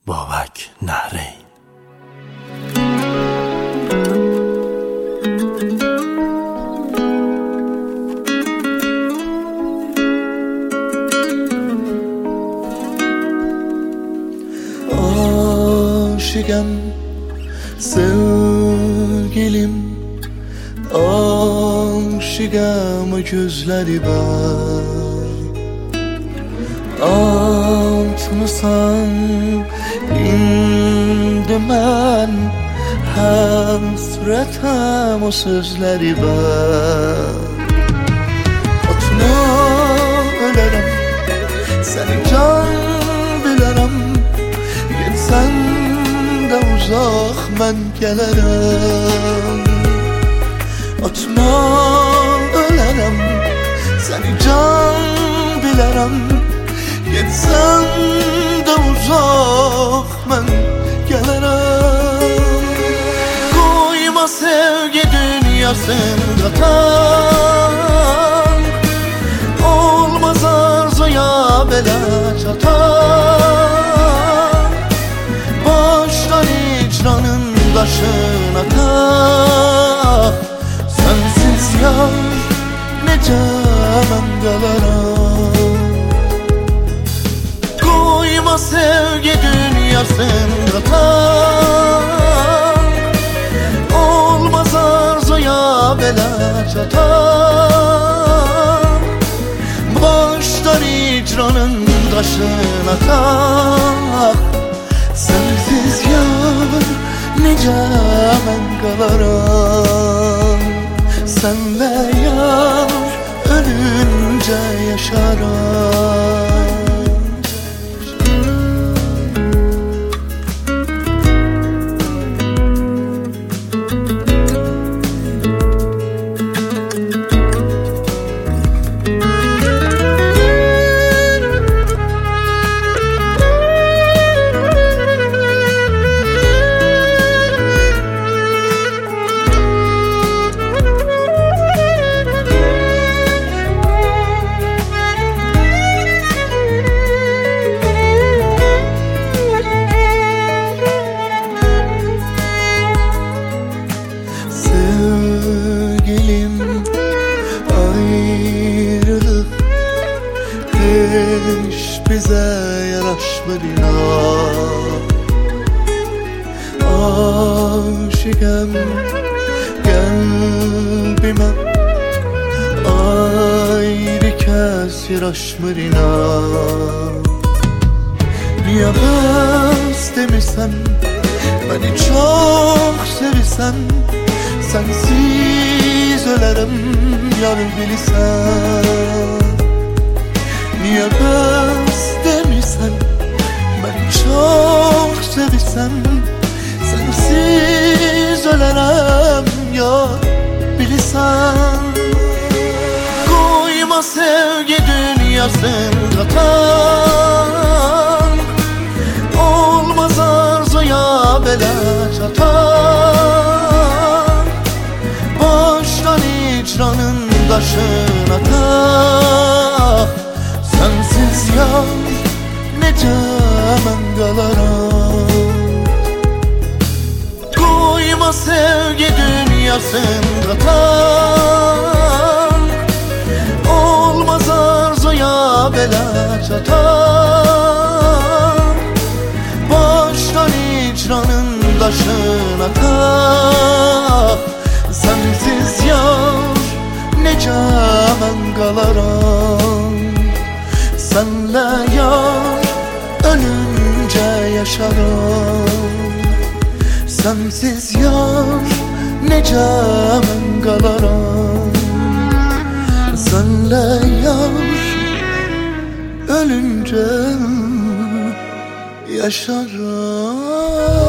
بابک نهرین. Aşıkım sevgilim, aşıkım gözleri var. Atmısan indi mən həsrətəm o sözləri var. Atma ölərəm, səni can bilərəm. Gitsən də uzaq mən gələrəm. Atma ölərəm, səni can bilərəm. Gitsən də uzaq mən gələrəm. Qoyma sevgi dünyasında tan, olmaz arzuya belə çatan. Başdan icranın daşına tak, sensiz yar necə mən qalaram. Koyma sevgi dünyasında tan, olmaz arzuya belə çatan. Başdan icranın daşına tak, sensiz yar necə mən qalaram. Sənlə yar ölüncə yaşaram. Ayrılık hiç bize yaraşmır inan. Aşıkım kalbime ayrı kez yaraşmır inan. Niye bez demirsen, beni çok sevirsen, sensiz ölerim yar bilirsen. Niye bez demirsen, beni çok sevirsen, sensiz ölerim yar bilirsen. Koyma sevgi dünyasında tan, olmaz arzuya belə çatan. Başdan icranın daşına tak, sensiz yar necə mən qalaram. Koyma sevgi dünyasında tan, olmaz arzuya belə çatan. Başdan icranın daşına tak, sensiz yar necə mən qalaram. Sənlə yar ölüncə yaşaram. Sensiz yar necə mən qalaram. Sənlə yar ölüncə yaşaram.